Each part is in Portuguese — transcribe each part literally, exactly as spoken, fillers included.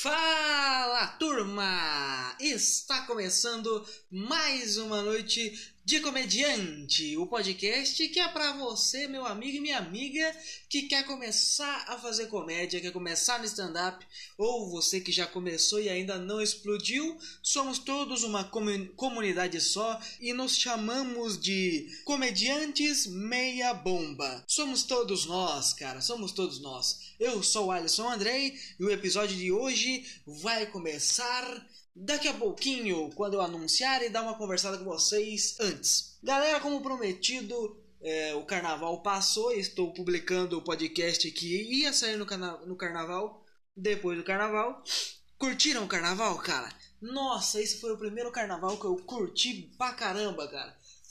Fala, turma! Está começando mais uma noite de comediante, o podcast que é pra você, meu amigo e minha amiga, que quer começar a fazer comédia, quer começar no stand-up, ou você que já começou e ainda não explodiu. Somos todos uma comu- comunidade só e nos chamamos de comediantes meia bomba. Somos todos nós, cara, somos todos nós. Eu sou o Alisson Andrei e o episódio de hoje vai começar daqui a pouquinho, quando eu anunciar e dar uma conversada com vocês antes. Galera, como prometido, é, o carnaval passou e estou publicando o podcast que ia sair no, cana- no carnaval, depois do carnaval. Curtiram o carnaval, cara? Nossa, esse foi o primeiro carnaval que eu curti pra caramba, cara.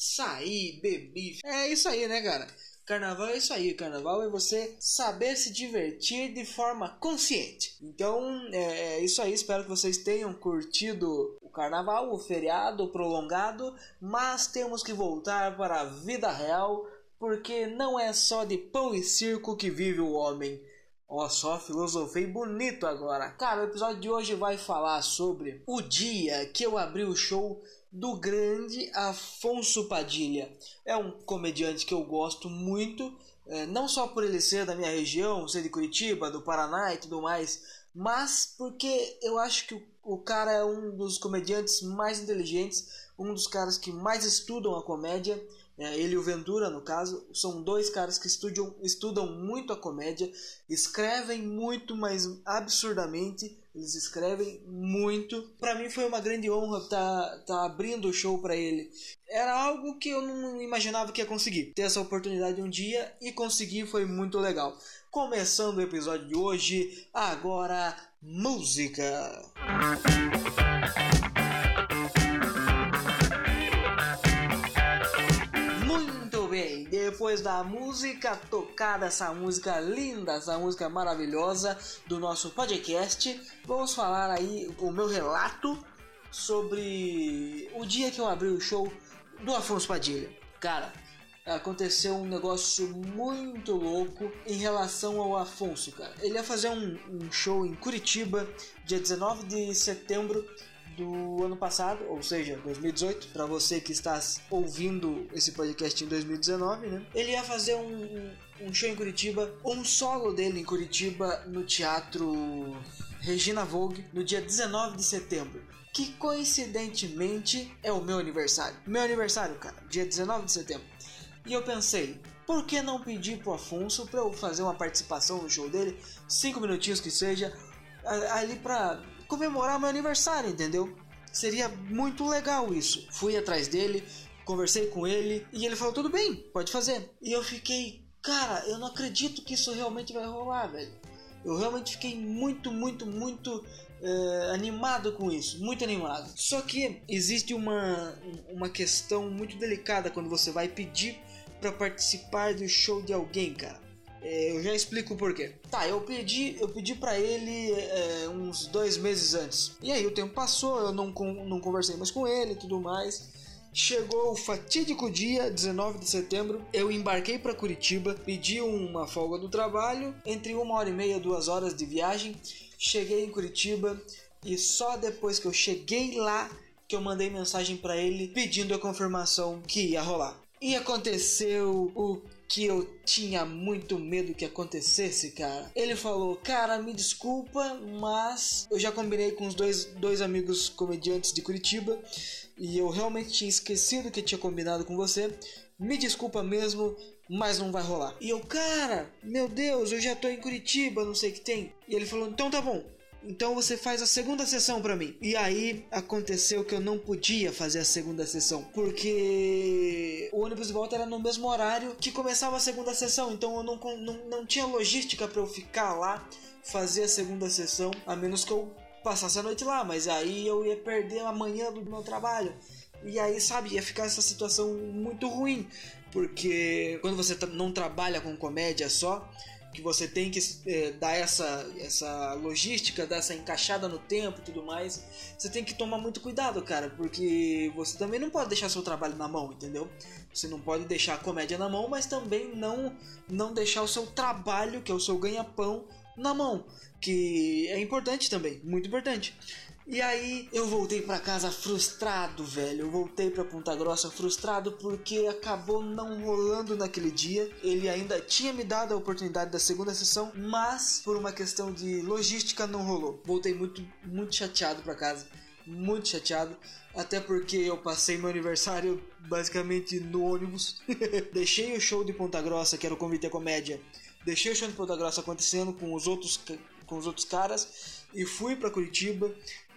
Saí, bebi. É isso aí, né, cara? Carnaval é isso aí, carnaval é você saber se divertir de forma consciente. Então é isso aí, espero que vocês tenham curtido o carnaval, o feriado prolongado, mas temos que voltar para a vida real, porque não é só de pão e circo que vive o homem. Ó, só filosofei bonito agora. Cara, o episódio de hoje vai falar sobre o dia que eu abri o show do grande Afonso Padilha. É um comediante que eu gosto muito, é, não só por ele ser da minha região, ser de Curitiba, do Paraná e tudo mais, mas porque eu acho que o, o cara é um dos comediantes mais inteligentes, um dos caras que mais estudam a comédia. É, ele e o Ventura, no caso, são dois caras que estudam, estudam muito a comédia, escrevem muito, mas absurdamente, eles escrevem muito. Pra mim foi uma grande honra estar tá, tá abrindo o show pra ele. Era algo que eu não imaginava que ia conseguir. Ter essa oportunidade um dia e conseguir foi muito legal. Começando o episódio de hoje, agora, música! Depois da música tocada, essa música linda, essa música maravilhosa do nosso podcast, vamos falar aí o meu relato sobre o dia que eu abri o show do Afonso Padilha. Cara, aconteceu um negócio muito louco em relação ao Afonso, cara. Ele ia fazer um, um show em Curitiba, dia dezenove de setembro do ano passado, ou seja, dois mil e dezoito, para você que está ouvindo esse podcast em dois mil e dezenove, né? Ele ia fazer um, um, um show em Curitiba, um solo dele em Curitiba no Teatro Regina Vogue, no dia dezenove de setembro, que coincidentemente é o meu aniversário. Meu aniversário, cara, dia dezenove de setembro. E eu pensei, por que não pedir pro Afonso para eu fazer uma participação no show dele, cinco minutinhos que seja, ali pra comemorar meu aniversário, entendeu? Seria muito legal isso. Fui atrás dele, conversei com ele e ele falou, tudo bem, pode fazer. E eu fiquei, cara, eu não acredito que isso realmente vai rolar, velho. Eu realmente fiquei muito, muito, muito é, animado com isso, muito animado. Só que existe uma, uma questão muito delicada quando você vai pedir para participar do show de alguém, cara. Eu já explico o porquê. Tá, eu pedi, eu pedi pra ele é, uns dois meses antes. E aí o tempo passou, eu não, não conversei mais com ele e tudo mais. Chegou o fatídico dia, dezenove de setembro. Eu embarquei pra Curitiba, pedi uma folga do trabalho, entre uma hora e meia, duas horas de viagem. Cheguei em Curitiba e só depois que eu cheguei lá que eu mandei mensagem pra ele pedindo a confirmação que ia rolar. E aconteceu o que eu tinha muito medo que acontecesse, cara. Ele falou, cara, me desculpa, mas eu já combinei com os dois, dois amigos comediantes de Curitiba e eu realmente tinha esquecido que tinha combinado com você. Me desculpa mesmo, mas não vai rolar. E eu, cara, meu Deus, eu já tô em Curitiba, não sei o que tem. E ele falou, então tá bom. Então você faz a segunda sessão pra mim. E aí aconteceu que eu não podia fazer a segunda sessão, porque o ônibus de volta era no mesmo horário que começava a segunda sessão. Então eu não, não, não tinha logística pra eu ficar lá, fazer a segunda sessão, a menos que eu passasse a noite lá. Mas aí eu ia perder a manhã do meu trabalho. E aí, sabe, ia ficar essa situação muito ruim, porque quando você não trabalha com comédia só, que você tem que é, dar essa, essa logística, dar essa encaixada no tempo e tudo mais, você tem que tomar muito cuidado, cara, porque você também não pode deixar seu trabalho na mão, entendeu? Você não pode deixar a comédia na mão, mas também não, não deixar o seu trabalho, que é o seu ganha-pão, na mão, que é importante também, muito importante. E aí eu voltei pra casa frustrado, velho. Eu voltei pra Ponta Grossa frustrado porque acabou não rolando naquele dia. Ele ainda tinha me dado a oportunidade da segunda sessão, mas por uma questão de logística não rolou. Voltei muito, muito chateado pra casa. Muito chateado. Até porque eu passei meu aniversário basicamente no ônibus. Deixei o show de Ponta Grossa, que era o Convite à Comédia. Deixei o show de Ponta Grossa acontecendo com os outros, com os outros caras. E fui pra Curitiba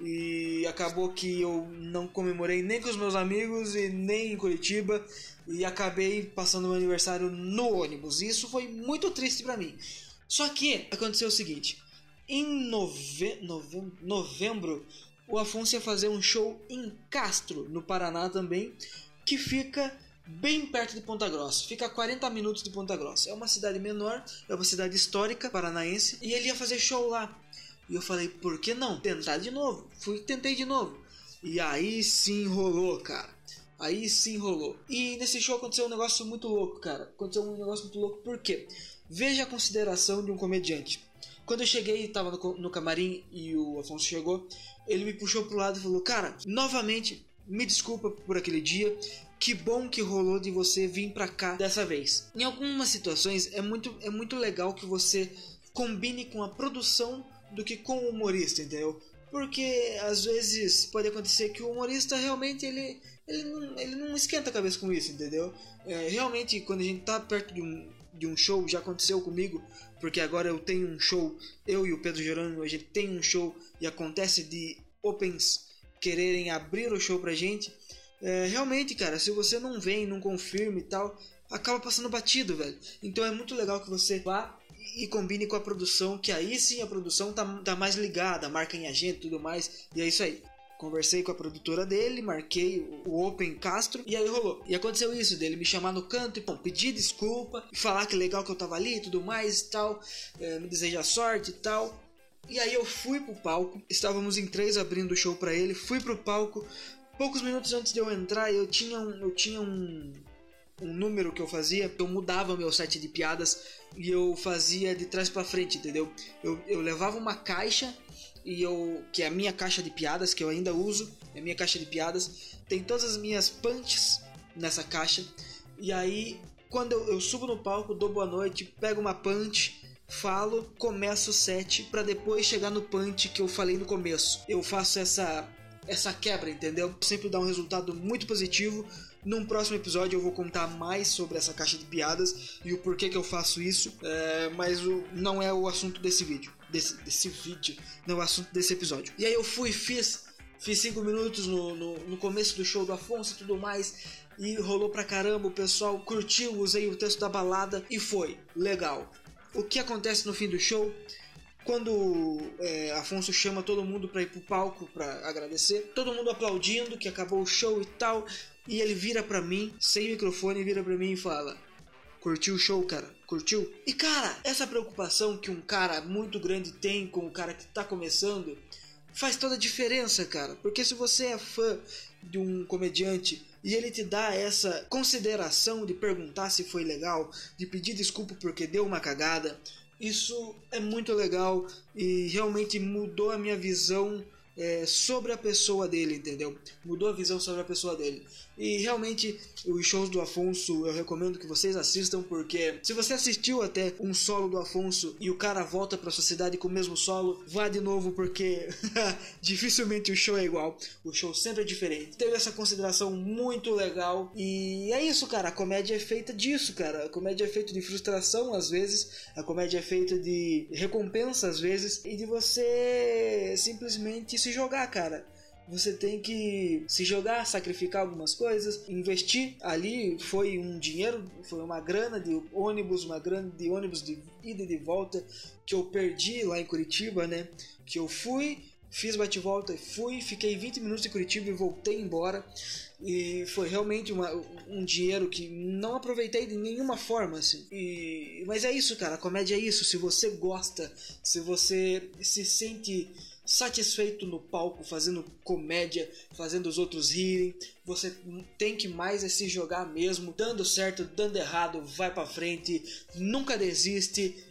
e acabou que eu não comemorei nem com os meus amigos e nem em Curitiba e acabei passando meu aniversário no ônibus. E isso foi muito triste pra mim. Só que aconteceu o seguinte: em nove... Nove... novembro o Afonso ia fazer um show em Castro, no Paraná também, que fica bem perto de Ponta Grossa, fica a quarenta minutos de Ponta Grossa. É uma cidade menor, é uma cidade histórica paranaense, e ele ia fazer show lá. E eu falei, por que não? Tentar de novo. Fui, tentei de novo. E aí sim rolou, cara. Aí sim rolou. E nesse show aconteceu um negócio muito louco, cara. Aconteceu um negócio muito louco, por quê? Veja a consideração de um comediante. Quando eu cheguei, tava no, no camarim e o Afonso chegou, ele me puxou pro lado e falou, cara, novamente, me desculpa por aquele dia. Que bom que rolou de você vir pra cá dessa vez. Em algumas situações é muito, é muito legal que você combine com a produção do que com o humorista, entendeu? Porque às vezes pode acontecer que o humorista realmente ele, ele, não, ele não esquenta a cabeça com isso, entendeu? É, realmente quando a gente tá perto de um, de um show, já aconteceu comigo, porque agora eu tenho um show, eu e o Pedro Gerônimo, a gente tem um show e acontece de opens quererem abrir o show pra gente. É, realmente, cara, se você não vem, não confirma e tal, acaba passando batido, velho. Então é muito legal que você vá e combine com a produção, que aí sim a produção tá, tá mais ligada, marca em agenda e tudo mais, e é isso aí. Conversei com a produtora dele, marquei o Open Castro, e aí rolou. E aconteceu isso, dele me chamar no canto e bom, pedir desculpa, falar que legal que eu tava ali e tudo mais e tal, é, me desejar sorte e tal. E aí eu fui pro palco, estávamos em três abrindo o show pra ele, fui pro palco. Poucos minutos antes de eu entrar, eu tinha um, eu tinha um, um número que eu fazia, eu mudava meu set de piadas e eu fazia de trás pra frente, entendeu? Eu, eu levava uma caixa, e eu, que é a minha caixa de piadas, que eu ainda uso, é a minha caixa de piadas, tem todas as minhas punches nessa caixa, e aí quando eu, eu subo no palco, dou boa noite, pego uma punch, falo, começo o set pra depois chegar no punch que eu falei no começo. Eu faço essa... essa quebra, entendeu? Sempre dá um resultado muito positivo. Num próximo episódio eu vou contar mais sobre essa caixa de piadas e o porquê que eu faço isso, é, mas o, não é o assunto desse vídeo, desse, desse vídeo, não é o assunto desse episódio. E aí eu fui, fiz, fiz cinco minutos no, no, no começo do show do Afonso e tudo mais, e rolou pra caramba, o pessoal curtiu, usei o texto da balada e foi legal. O que acontece no fim do show? Quando é, Afonso chama todo mundo pra ir pro palco pra agradecer, todo mundo aplaudindo que acabou o show e tal, e ele vira pra mim, sem microfone, vira pra mim e fala: curtiu o show, cara? Curtiu? E cara, essa preocupação que um cara muito grande tem com o cara que tá começando faz toda a diferença, cara. Porque se você é fã de um comediante e ele te dá essa consideração de perguntar se foi legal, de pedir desculpa porque deu uma cagada, isso é muito legal e realmente mudou a minha visão é, sobre a pessoa dele, entendeu? Mudou a visão sobre a pessoa dele. E realmente os shows do Afonso eu recomendo que vocês assistam, porque se você assistiu até um solo do Afonso e o cara volta pra sua cidade com o mesmo solo, vá de novo, porque dificilmente o show é igual. O show sempre é diferente. Teve essa consideração muito legal. E é isso, cara. A comédia é feita disso, cara. A comédia é feita de frustração às vezes. A comédia é feita de recompensa às vezes. E de você simplesmente se jogar, cara. Você tem que se jogar, sacrificar algumas coisas, investir ali. Foi um dinheiro, foi uma grana de ônibus, uma grana de ônibus de ida e de volta que eu perdi lá em Curitiba, né? Que eu fui, fiz bate-volta, fui, fiquei vinte minutos em Curitiba e voltei embora. E foi realmente uma, um dinheiro que não aproveitei de nenhuma forma, assim. E, mas é isso, cara, a comédia é isso. Se você gosta, se você se sente satisfeito no palco, fazendo comédia, fazendo os outros rirem, você tem que mais é se jogar mesmo, dando certo, dando errado, vai pra frente, nunca desiste,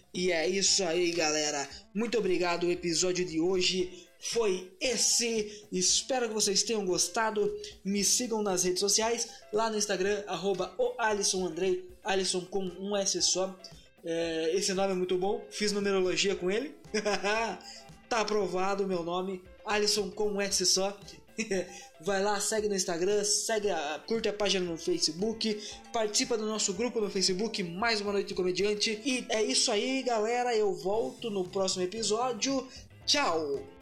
E é isso aí, galera. Muito obrigado. O episódio de hoje foi esse. Espero que vocês tenham gostado. Me sigam nas redes sociais. Lá no Instagram, arroba o Alisson Andrei. Alisson com um S só. É, esse nome é muito bom. Fiz numerologia com ele. Tá aprovado o meu nome. Alisson com um S só. Vai lá, segue no Instagram, segue a, curte a página no Facebook, participa do nosso grupo no Facebook, Mais Uma Noite Comediante. E é isso aí, galera. Eu volto no próximo episódio. Tchau!